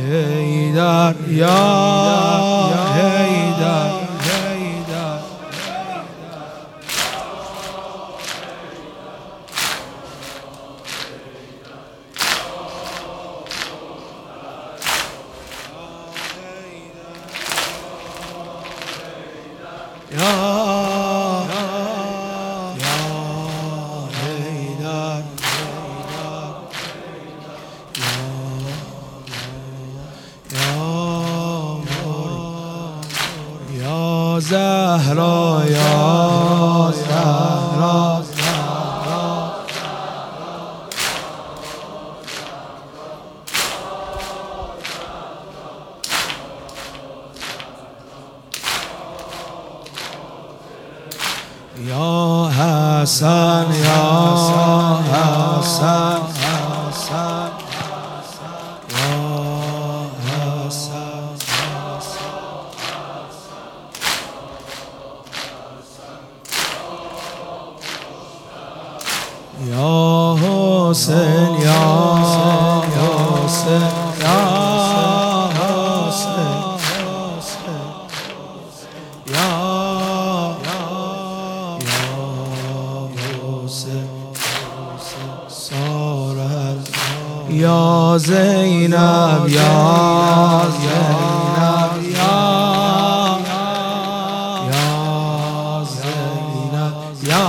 حیدر یا حیدر زهرا یا زهرا یا حسن یا حسن یا حسین یا حسین یا حسین یا حسین سارت یا زینب یا زینب یا زینب یا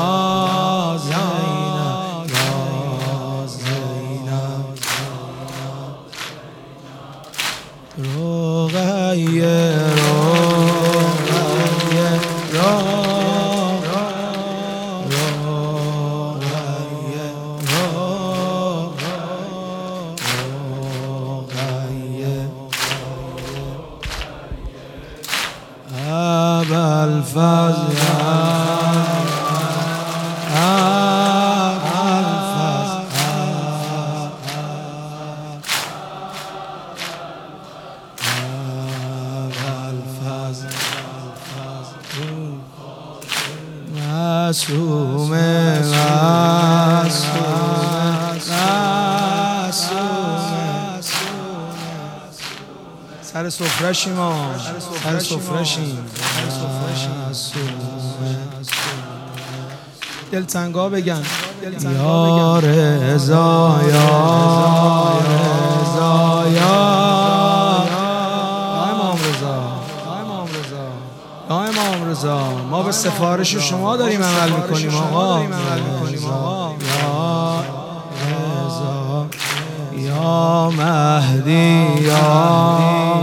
معصومه سر سفرشیم سر سفرشیم دلتنگا بگن یا رضا یا رضا یا امام رضا ما به سفارش شما داریم عمل میکنیم آقا یا رضا یا مهدی یا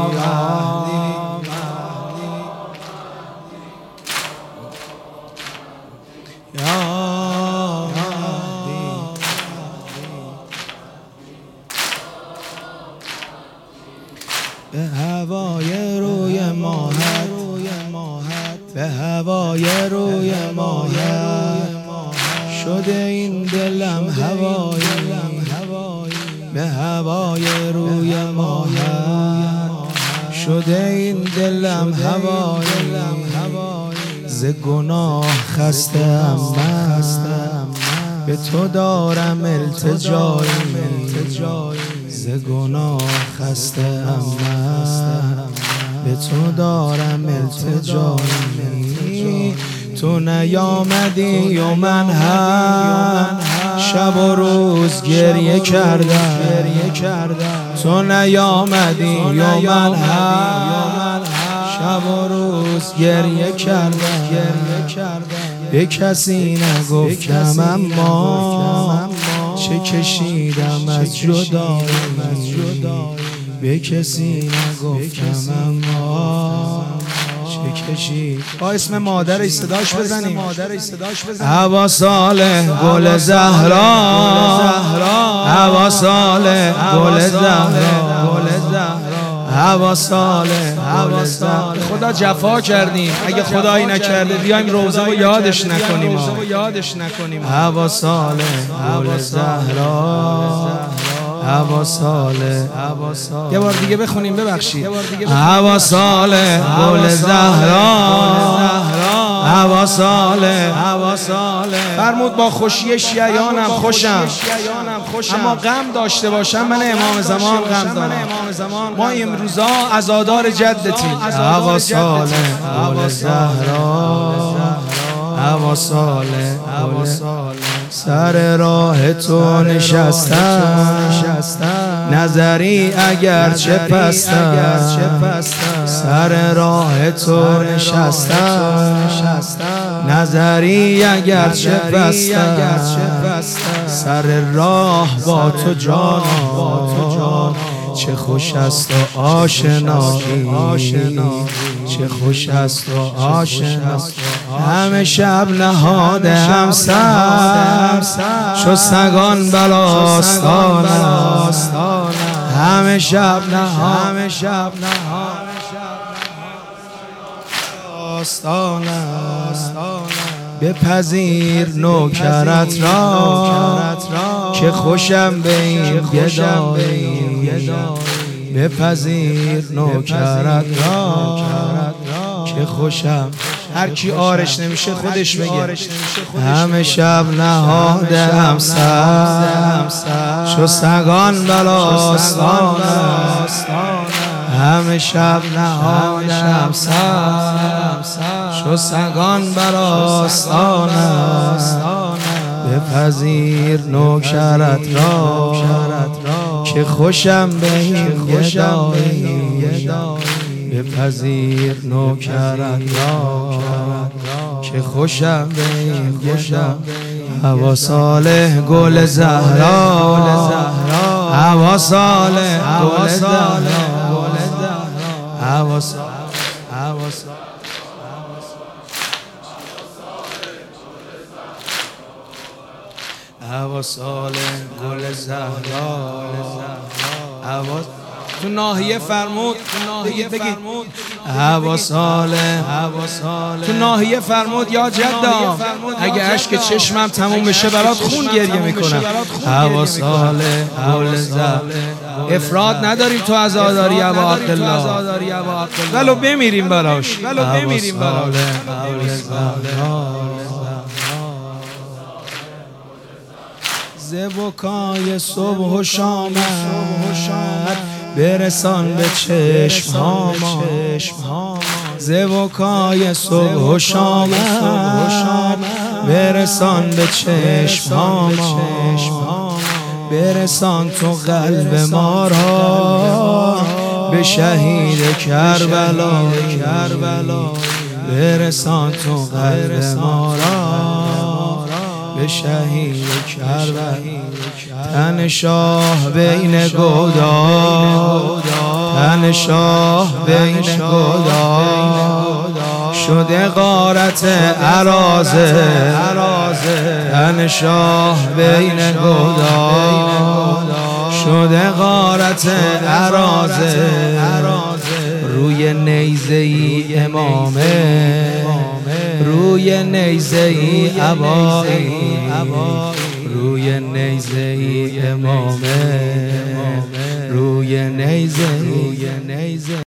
به هوای روی ماهت به هوای روی ماهت شده این دلم هوای به هوای روی ماهت شده این دلم هوای ز گناه خسته ام من به تو دارم التجایی ز گناه خسته ام من به تو دارم التجایی تو نیامدی و من هم شب و روز گریه کردم تو نیامدی و من هم شب و روز گریه کردم به کسی نگفتم اما چه کشیدم از جدایی به کسی نگفتم اما چه کشید با اسم مادرش صداش بزنیم هوا صالح گل زهرا هوا صالح گل زهرا هوا صالح گل زهرا خدا جفا کردیم اگه خدایی نکرده بیایم روزه و یادش نکنیم هوا صالح گل زهرا هوا صالح یه بار دیگه بخونیم ببخشید هوا صالح گل زهرا هوا صالح فرمود با خوشی شیعیانم خوشم اما غم داشته باشم من امام زمان غم دارم. ما امروزا عزادار جدتیم. ابا صالح گل زهرا، ابا صالح گل سر راه تو نشستم، نظری اگرچه پستم، سر راه تو نشستم، نظری اگرچه پستم، سر راه با تو جانا، چه خوش است و آشنایی، چه خوش است و آشنایی. همه شب نهاده هم سر، چو سگان بر آستانم، همه شب نهاده آستانم. بپذیر نوکرت را که خوشم به این گدایی، بپذیر نوکرت را که خوشم. هر کی آرش نمیشه خودش بگه. همه شب نهاده هم سر، چو سگان بر آستانم، همه شب نهاده هم سر، چو سگان بر آستانم. بپذیر نوکرت را که خوشم به این گدایی، بپذیر نوکرت را که خوشم به این گدایی. ابا صالح گل زهرا، ابا صالح گل زهرا، ابا صالح گل زهرا. تو ناحیه فرمود، بگید ابا صالح تو ناحیه فرمود یا جدا، اگه اشک چشمم تموم بشه برات خون گریه میکنم. ابا صالح گل زهرا. افراد نداریم تو عزاداری ابا عبدالله، ولو بمیریم براش. ز بکای صبح و شامت برسان به چشم هامان، ز بکای صبح و شامت برسان به چشم هامان، برسان تو قلب ما را به شهید کربلا، برسان تو قلب ما را به شهید کربلا. تن شاه بین گودال، تن شاه بین گودال شده غارت عرازه، تن شاه بین گودال شده غارت عرازه. روی نیزه ای امامه، روی نیزه ای عبایی، روی نیزه ای امامه، روی نیزه